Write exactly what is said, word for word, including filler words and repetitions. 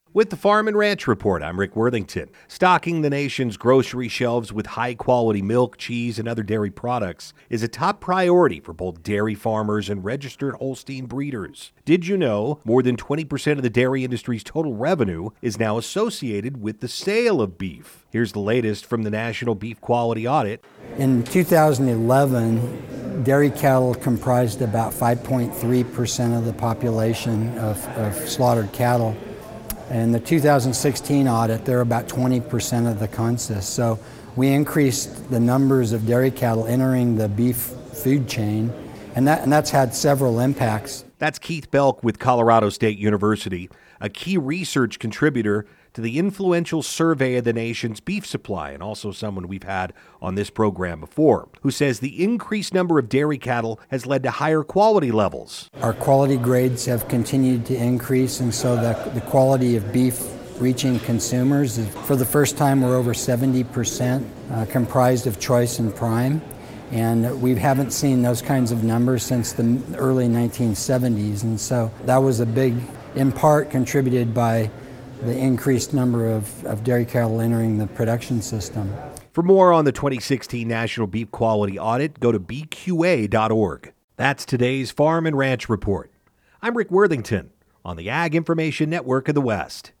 With the Farm and Ranch Report, I'm Rick Worthington. Stocking the nation's grocery shelves with high-quality milk, cheese, and other dairy products is a top priority for both dairy farmers and registered Holstein breeders. Did you know more than twenty percent of the dairy industry's total revenue is now associated with the sale of beef? Here's the latest from the National Beef Quality Audit. In two thousand eleven, dairy cattle comprised about five point three percent of the population of, of slaughtered cattle. In the two thousand sixteen audit, they're about twenty percent of the consist. So we increased the numbers of dairy cattle entering the beef food chain, and, that, and that's had several impacts. That's Keith Belk with Colorado State University, a key research contributor to the influential survey of the nation's beef supply, and also someone we've had on this program before, who says the increased number of dairy cattle has led to higher quality levels. Our quality grades have continued to increase, and so the, the quality of beef reaching consumers is, for the first time, we're over seventy percent uh, comprised of choice and prime. And we haven't seen those kinds of numbers since the early nineteen seventies. And so that was a big, in part, contributed by the increased number of, of dairy cattle entering the production system. For more on the twenty sixteen National Beef Quality Audit, go to B Q A dot org. That's today's Farm and Ranch Report. I'm Rick Worthington on the Ag Information Network of the West.